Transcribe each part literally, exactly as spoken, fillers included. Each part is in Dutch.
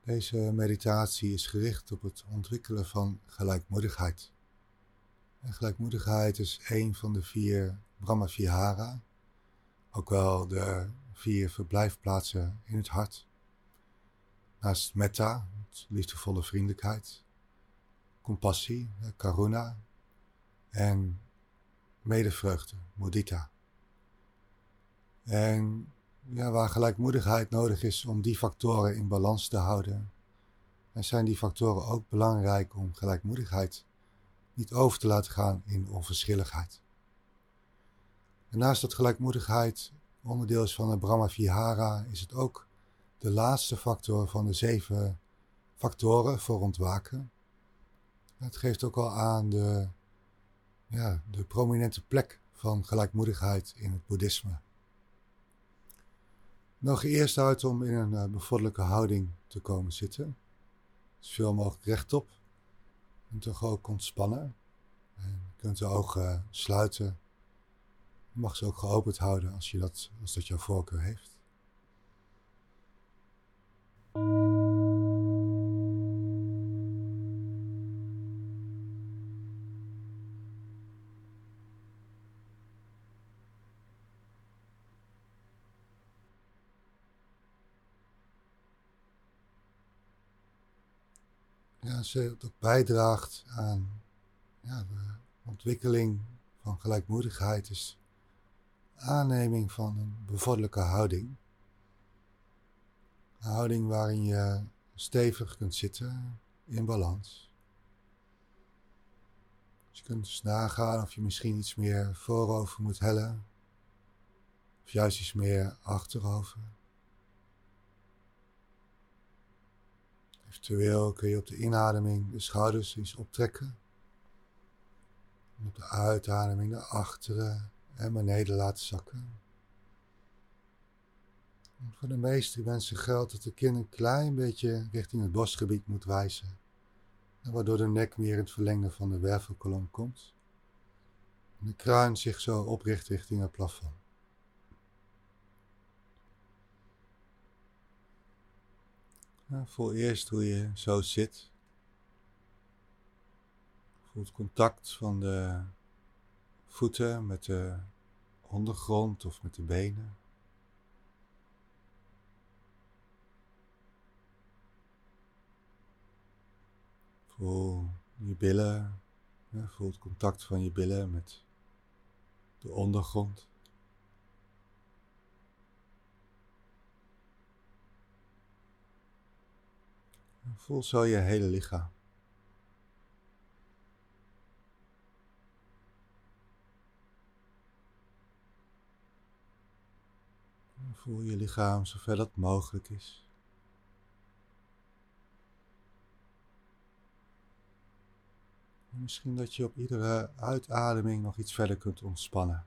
Deze meditatie is gericht op het ontwikkelen van gelijkmoedigheid. En gelijkmoedigheid is een van de vier Brahma-vihara, ook wel de vier verblijfplaatsen in het hart. Naast metta, liefdevolle vriendelijkheid, compassie, karuna en medevreugde, mudita. En ja, waar gelijkmoedigheid nodig is om die factoren in balans te houden, en zijn die factoren ook belangrijk om gelijkmoedigheid niet over te laten gaan in onverschilligheid. En naast dat gelijkmoedigheid onderdeel is van de Brahma-vihara, is het ook de laatste factor van de zeven factoren voor ontwaken. Het geeft ook al aan de, ja, de prominente plek van gelijkmoedigheid in het boeddhisme. Nodig je eerst uit om in een uh, bevorderlijke houding te komen zitten. Zoveel mogelijk rechtop. En toch ook ontspannen. En je kunt de ogen sluiten. Je mag ze ook geopend houden als, je dat, als dat jouw voorkeur heeft. Ja, als het ook bijdraagt aan ja, de ontwikkeling van gelijkmoedigheid is aanneming van een bevorderlijke houding. Een houding waarin je stevig kunt zitten in balans. Dus je kunt dus nagaan of je misschien iets meer voorover moet hellen. Of juist iets meer achterover. Eventueel kun je op de inademing de schouders eens optrekken. En op de uitademing naar achteren en beneden laten zakken. En voor de meeste mensen geldt dat de kin een klein beetje richting het borstgebied moet wijzen. En waardoor de nek meer in het verlengde van de wervelkolom komt. En de kruin zich zo opricht richting het plafond. Nou, voel eerst hoe je zo zit. Voel het contact van de voeten met de ondergrond of met de benen. Voel je billen. Voel het contact van je billen met de ondergrond. Voel zo je hele lichaam. Voel je lichaam zover dat mogelijk is. En misschien dat je op iedere uitademing nog iets verder kunt ontspannen.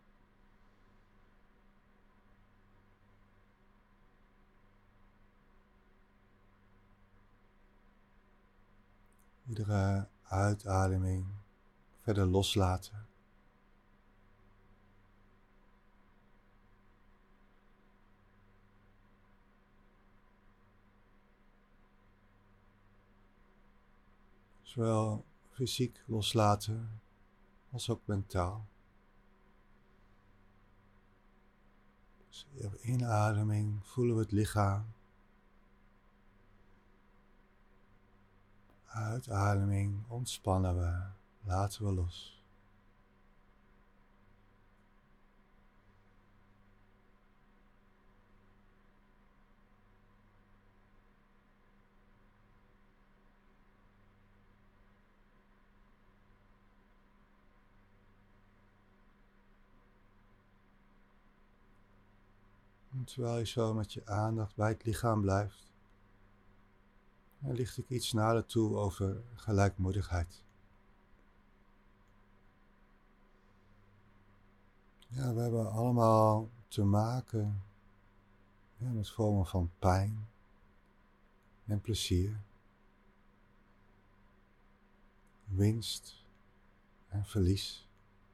Iedere uitademing verder loslaten. Zowel fysiek loslaten als ook mentaal. Dus op inademing voelen we het lichaam. Uitademing ontspannen we, laten we los. En terwijl je zo met je aandacht bij het lichaam blijft, dan licht ik iets nader toe over gelijkmoedigheid. Ja, we hebben allemaal te maken ja, met vormen van pijn en plezier, winst en verlies,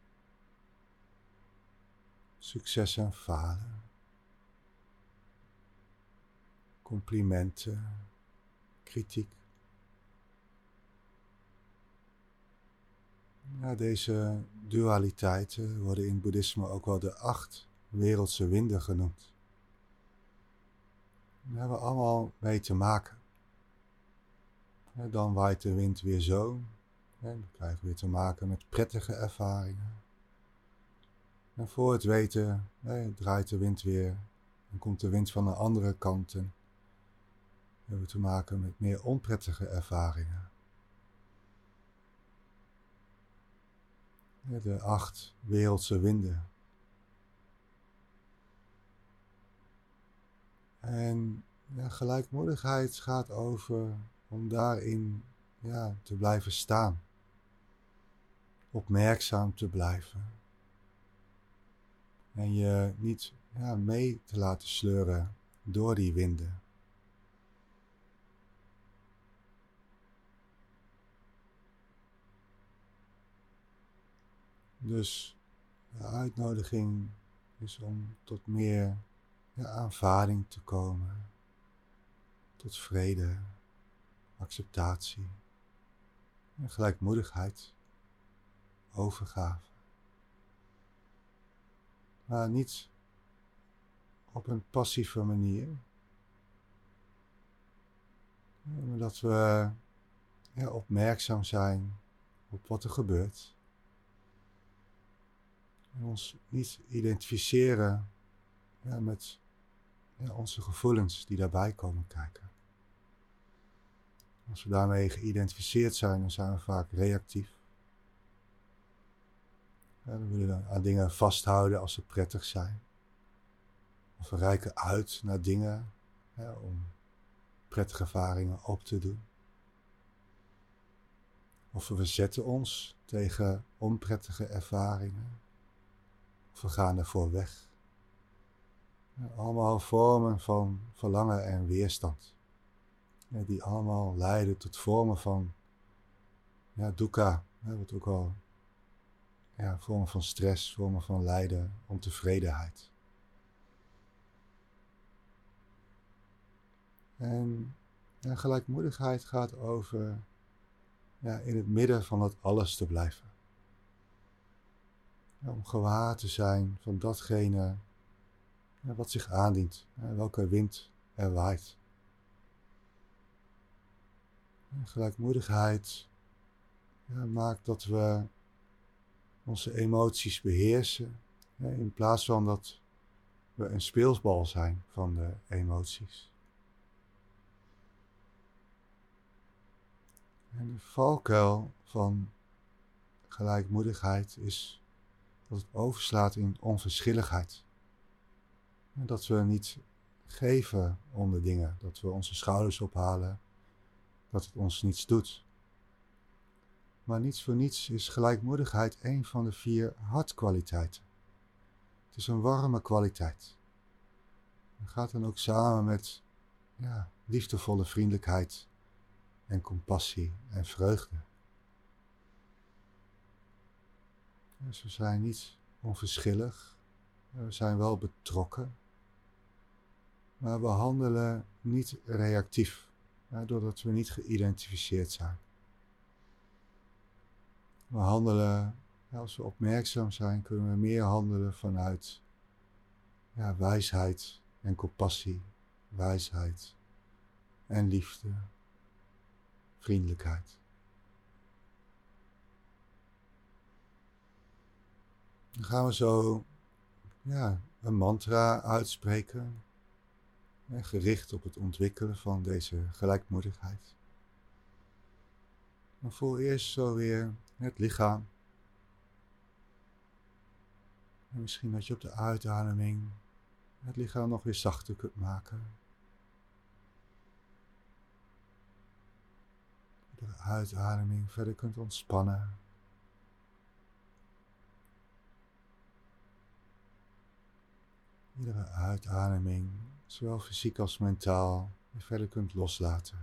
succes en falen, complimenten kritiek. Ja, deze dualiteiten worden in het boeddhisme ook wel de acht wereldse winden genoemd. Daar hebben we allemaal mee te maken. Ja, dan waait de wind weer zo. Ja, dan krijgen we weer te maken met prettige ervaringen. En voor het weten ja, draait de wind weer en komt de wind van de andere kant en hebben we te maken met meer onprettige ervaringen. Ja, de acht wereldse winden. En ja, gelijkmoedigheid gaat over om daarin ja, te blijven staan. Opmerkzaam te blijven. En je niet ja, mee te laten sleuren door die winden. Dus de uitnodiging is om tot meer ja, aanvaarding te komen. Tot vrede, acceptatie, en gelijkmoedigheid, overgave. Maar niet op een passieve manier. Maar dat we ja, opmerkzaam zijn op wat er gebeurt. En ons niet identificeren ja, met ja, onze gevoelens die daarbij komen kijken. Als we daarmee geïdentificeerd zijn, dan zijn we vaak reactief. Ja, dan willen we aan dingen vasthouden als ze prettig zijn. Of we reiken uit naar dingen ja, om prettige ervaringen op te doen. Of we verzetten ons tegen onprettige ervaringen. Of we gaan ervoor weg. Ja, allemaal vormen van verlangen en weerstand. Ja, die allemaal leiden tot vormen van ja, dukkha. Ja, wat ook al ja, vormen van stress, vormen van lijden, ontevredenheid. En ja, gelijkmoedigheid gaat over ja, in het midden van dat alles te blijven. Ja, om gewaar te zijn van datgene ja, wat zich aandient, ja, welke wind er waait. Ja, gelijkmoedigheid ja, maakt dat we onze emoties beheersen, ja, in plaats van dat we een speelsbal zijn van de emoties. En de valkuil van gelijkmoedigheid is dat het overslaat in onverschilligheid. En dat we niet geven om de dingen, dat we onze schouders ophalen, dat het ons niets doet. Maar niets voor niets is gelijkmoedigheid een van de vier hartkwaliteiten. Het is een warme kwaliteit. Het gaat dan ook samen met ja, liefdevolle vriendelijkheid en compassie en vreugde. Dus we zijn niet onverschillig, we zijn wel betrokken, maar we handelen niet reactief, ja, doordat we niet geïdentificeerd zijn. We handelen, ja, als we opmerkzaam zijn, kunnen we meer handelen vanuit ja, wijsheid en compassie, wijsheid en liefde, vriendelijkheid. Dan gaan we zo ja, een mantra uitspreken, ja, gericht op het ontwikkelen van deze gelijkmoedigheid. Dan voel eerst zo weer het lichaam. En misschien dat je op de uitademing het lichaam nog weer zachter kunt maken. De uitademing verder kunt ontspannen. Iedere uitademing, zowel fysiek als mentaal, je verder kunt loslaten.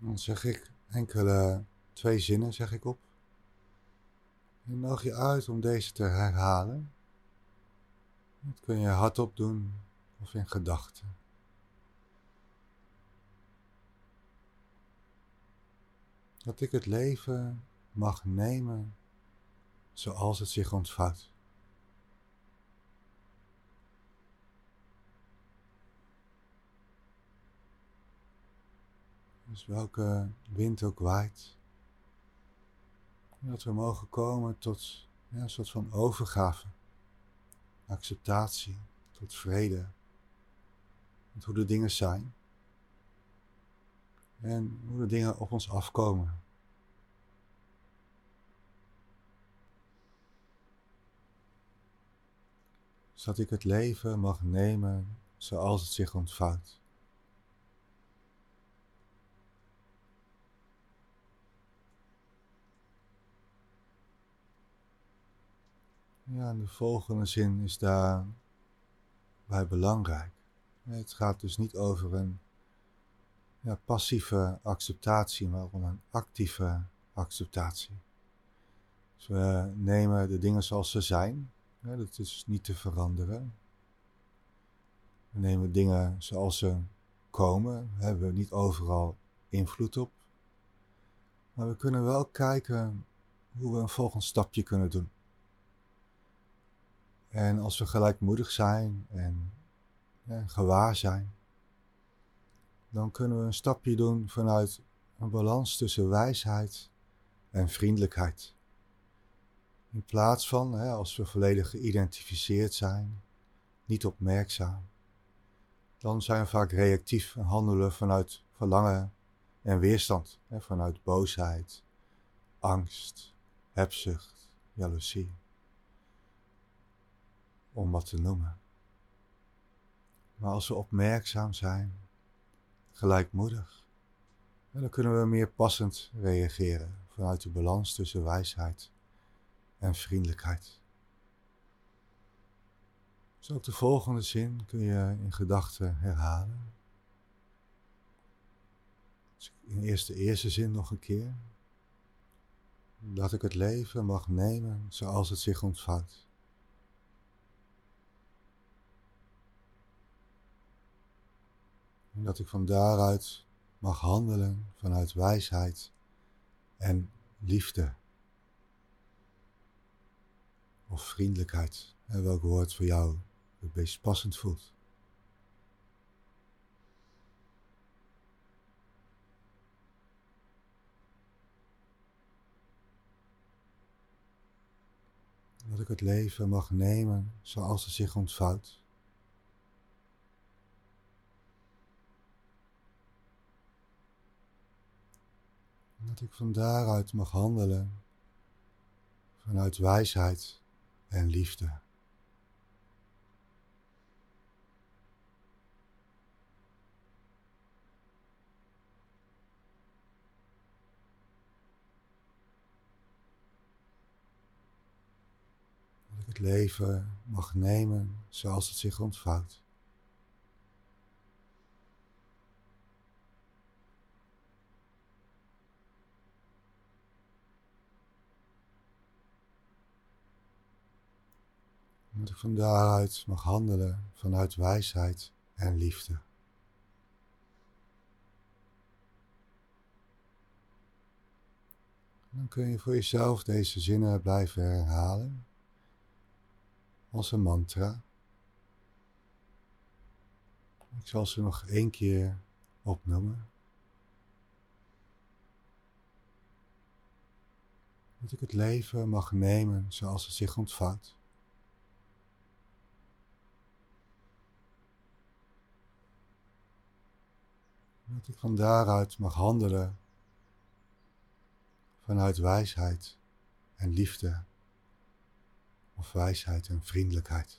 Dan zeg ik enkele, twee zinnen zeg ik op. En nodig je uit om deze te herhalen. Dat kun je hardop doen of in gedachten. Dat ik het leven mag nemen zoals het zich ontvouwt. Dus welke wind ook waait. Dat we mogen komen tot ja, een soort van overgave. Acceptatie, tot vrede. Met hoe de dingen zijn. En hoe de dingen op ons afkomen. Zodat ik het leven mag nemen zoals het zich ontvouwt. Ja, en de volgende zin is daarbij belangrijk. Het gaat dus niet over een ja, passieve acceptatie, maar om een actieve acceptatie. Dus we nemen de dingen zoals ze zijn. Ja, dat is niet te veranderen. We nemen dingen zoals ze komen. Daar hebben we niet overal invloed op. Maar we kunnen wel kijken hoe we een volgend stapje kunnen doen. En als we gelijkmoedig zijn en ja, gewaar zijn, dan kunnen we een stapje doen vanuit een balans tussen wijsheid en vriendelijkheid. In plaats van, hè, als we volledig geïdentificeerd zijn, niet opmerkzaam, dan zijn we vaak reactief en handelen vanuit verlangen en weerstand. Hè, vanuit boosheid, angst, hebzucht, jaloezie. Om wat te noemen. Maar als we opmerkzaam zijn, gelijkmoedig, dan kunnen we meer passend reageren vanuit de balans tussen wijsheid en vriendelijkheid. Dus ook de volgende zin kun je in gedachten herhalen. Dus in eerst de eerste zin nog een keer. Dat ik het leven mag nemen zoals het zich ontvouwt. En dat ik van daaruit mag handelen vanuit wijsheid en liefde. Of vriendelijkheid, en welk woord voor jou het meest passend voelt. Dat ik het leven mag nemen zoals het zich ontvouwt. En dat ik van daaruit mag handelen vanuit wijsheid en liefde. Dat ik het leven mag nemen zoals het zich ontvouwt. Dat ik van daaruit mag handelen vanuit wijsheid en liefde. Dan kun je voor jezelf deze zinnen blijven herhalen als een mantra. Ik zal ze nog één keer opnoemen. Dat ik het leven mag nemen zoals het zich ontvouwt. Dat ik van daaruit mag handelen vanuit wijsheid en liefde. Of wijsheid en vriendelijkheid.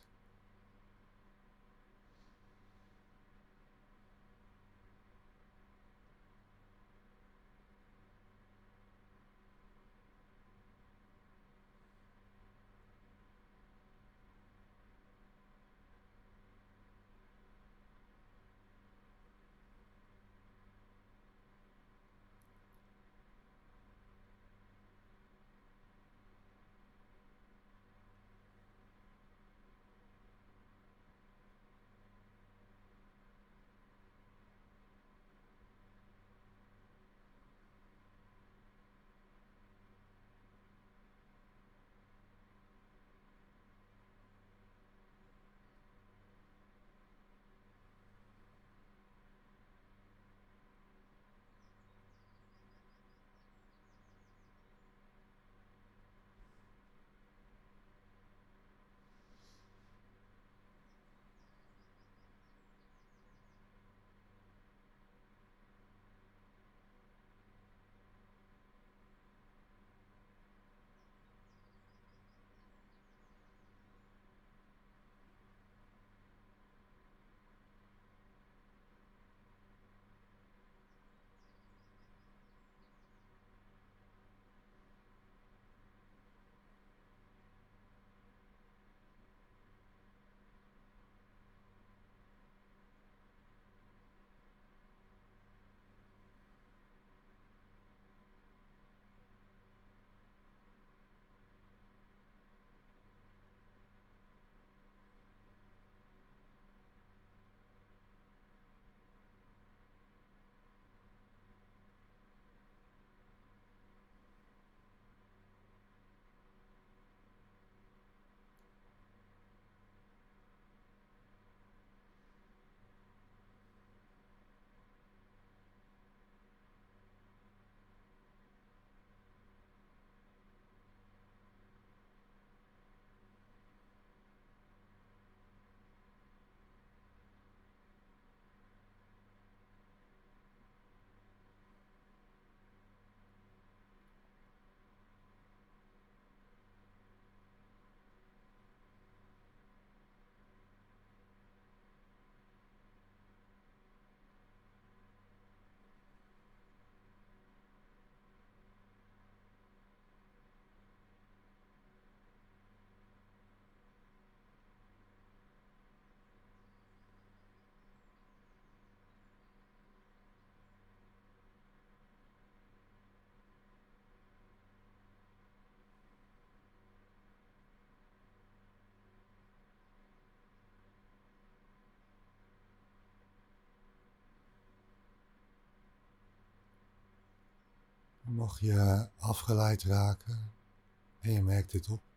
Mocht je afgeleid raken en je merkt dit op,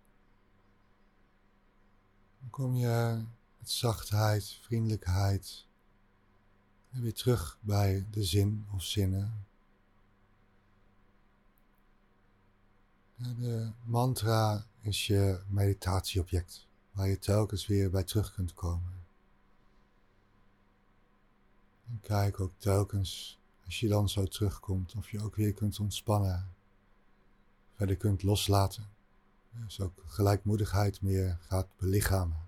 dan kom je met zachtheid, vriendelijkheid en weer terug bij de zin of zinnen. De mantra is je meditatieobject, waar je telkens weer bij terug kunt komen. En kijk ook telkens, als je dan zo terugkomt, of je ook weer kunt ontspannen, verder kunt loslaten. Dus ook gelijkmoedigheid meer gaat belichamen.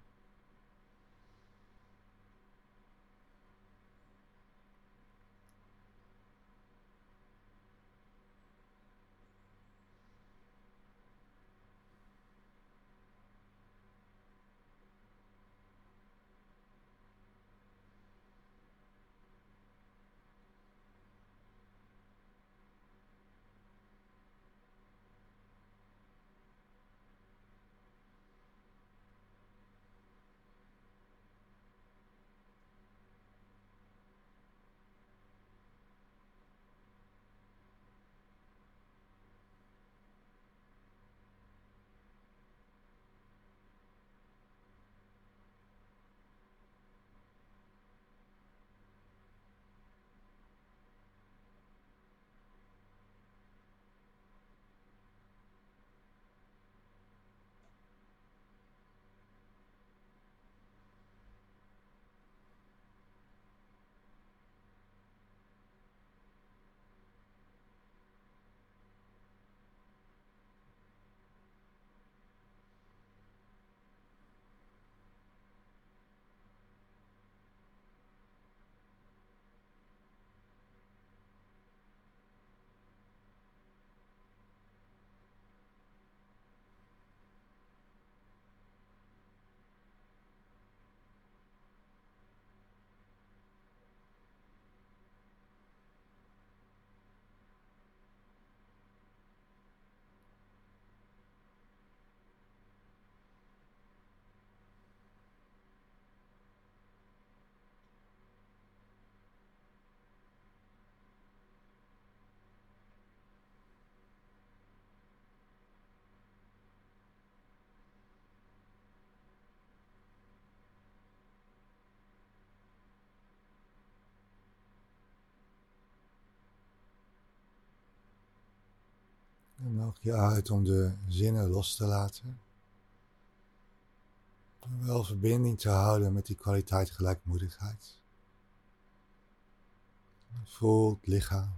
En nodig je uit om de zinnen los te laten. En wel verbinding te houden met die kwaliteit gelijkmoedigheid. Voel het lichaam.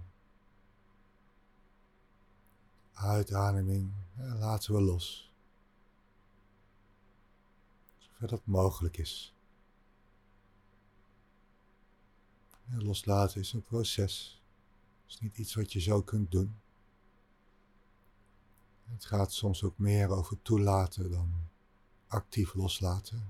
Uitademing. En laten we los. Zover dat mogelijk is. En loslaten is een proces. Het is niet iets wat je zo kunt doen. Het gaat soms ook meer over toelaten dan actief loslaten.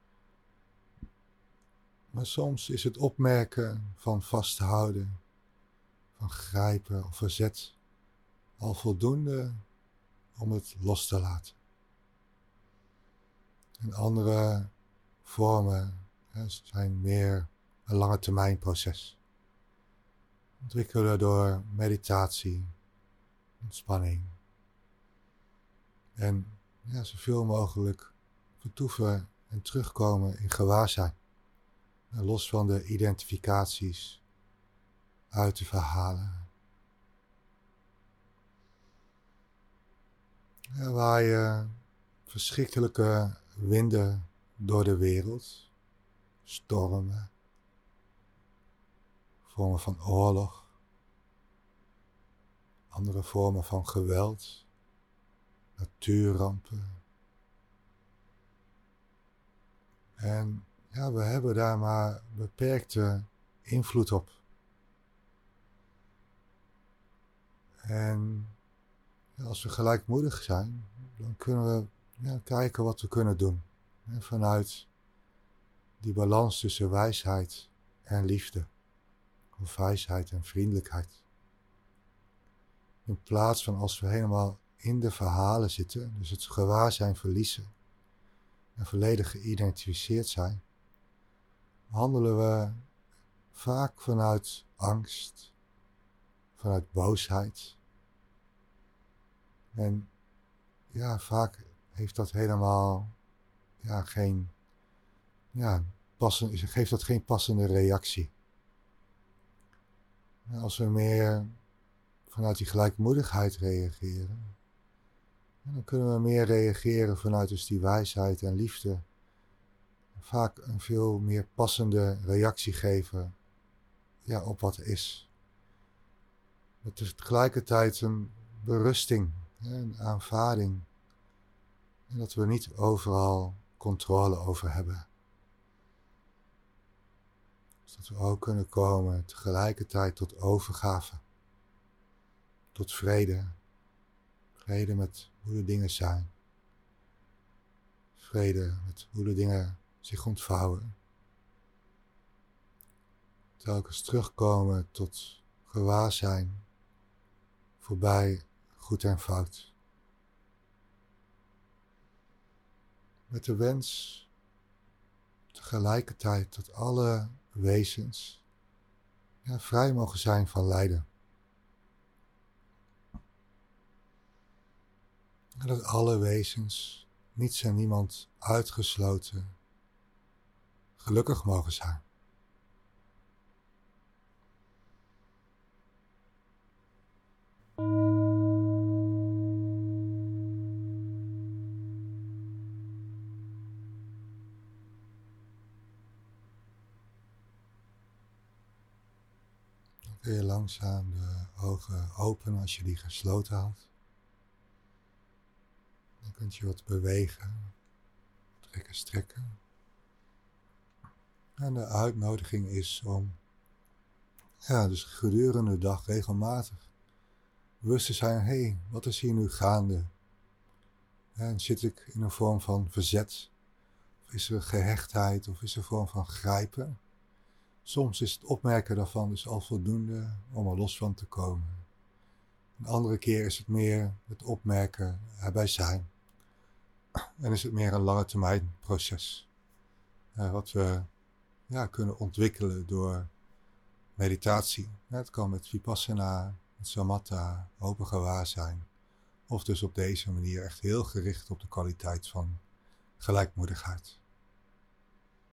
Maar soms is het opmerken van vasthouden, van grijpen of verzet al voldoende om het los te laten. En andere vormen hè, zijn meer een lange termijn proces. Ontwikkelen door meditatie, ontspanning. En ja, zoveel mogelijk vertoeven en terugkomen in gewaarzijn. En los van de identificaties uit de verhalen. Er waaien verschrikkelijke winden door de wereld. Stormen. Vormen van oorlog. Andere vormen van geweld. Natuurrampen. En ja, we hebben daar maar beperkte invloed op. En ja, als we gelijkmoedig zijn, dan kunnen we ja, kijken wat we kunnen doen. En vanuit die balans tussen wijsheid en liefde. Of wijsheid en vriendelijkheid. In plaats van als we helemaal in de verhalen zitten, dus het gewaarzijn verliezen en volledig geïdentificeerd zijn, handelen we vaak vanuit angst, vanuit boosheid En ja, vaak heeft dat helemaal ja, geen, ja, passen, geeft dat geen passende reactie. En als we meer vanuit die gelijkmoedigheid reageren, dan kunnen we meer reageren vanuit dus die wijsheid en liefde. Vaak een veel meer passende reactie geven ja, op wat is. Het is tegelijkertijd een berusting, een aanvaarding. En dat we niet overal controle over hebben. Dus dat we ook kunnen komen tegelijkertijd tot overgave. Tot vrede. Vrede met hoe de dingen zijn. Vrede met hoe de dingen zich ontvouwen. Telkens terugkomen tot gewaarzijn. Voorbij goed en fout. Met de wens tegelijkertijd dat alle wezens ja, vrij mogen zijn van lijden. En dat alle wezens, niets en niemand uitgesloten, gelukkig mogen zijn. Dan kun je langzaam de ogen openen als je die gesloten had. Dan kun je wat bewegen, trekken, strekken. En de uitnodiging is om ja, dus gedurende de dag regelmatig bewust te zijn, hé, hey, wat is hier nu gaande? En zit ik in een vorm van verzet? Of is er gehechtheid? Of is er een vorm van grijpen? Soms is het opmerken daarvan dus al voldoende om er los van te komen. Een andere keer is het meer het opmerken erbij zijn. En is het meer een lange termijn proces. Uh, wat we ja, kunnen ontwikkelen door meditatie. Ja, het kan met vipassana, met samatha, open gewaarzijn. Of dus op deze manier echt heel gericht op de kwaliteit van gelijkmoedigheid.